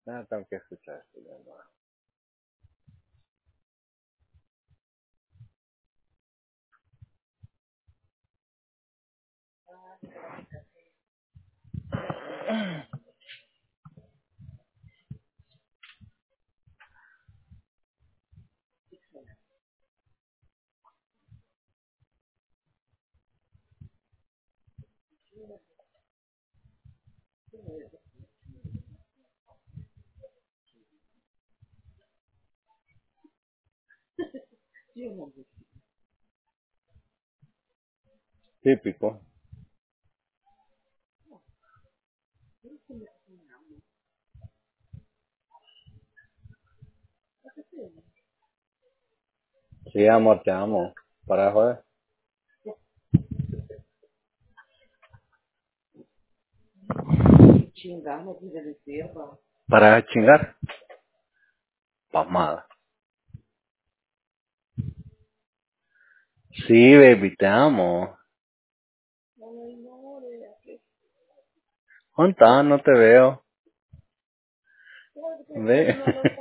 Ah, tengo que escuchar esto de nuevo. Típico. Sí, amor, te amo. Para de joder. Para de chingar. Pamada. Sí, baby, te amo. ¿Dónde estás? No te veo. Ve.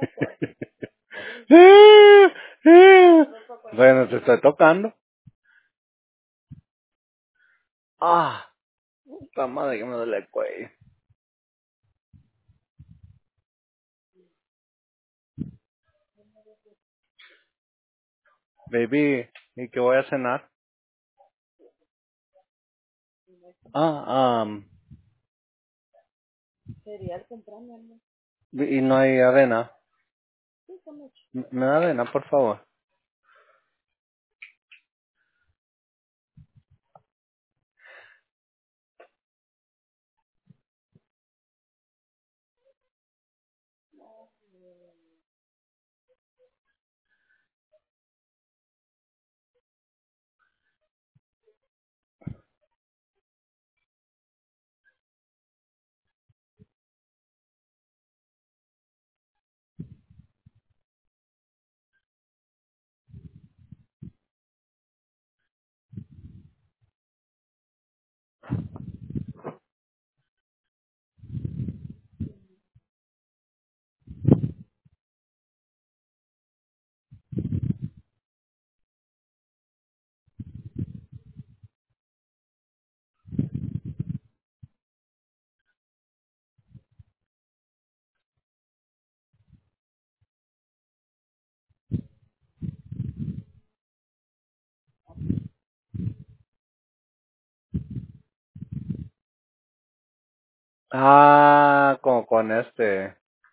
Bueno, te estoy tocando. Ah, puta madre que me duele el cuello. Baby, ¿y qué voy a cenar? Ah, y no hay avena. ¿Me da avena, por favor? Ah, con este.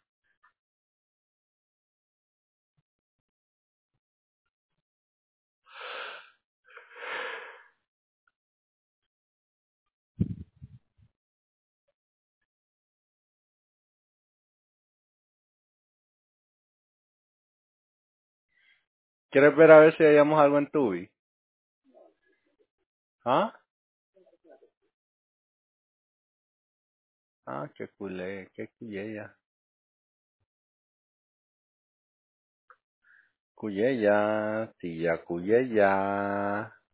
¿Quieres ver a ver si hallamos algo en Tubi? ¿Ah? Ah, qué culé, qué cuyeya. Cuyeya, tía cuyeya.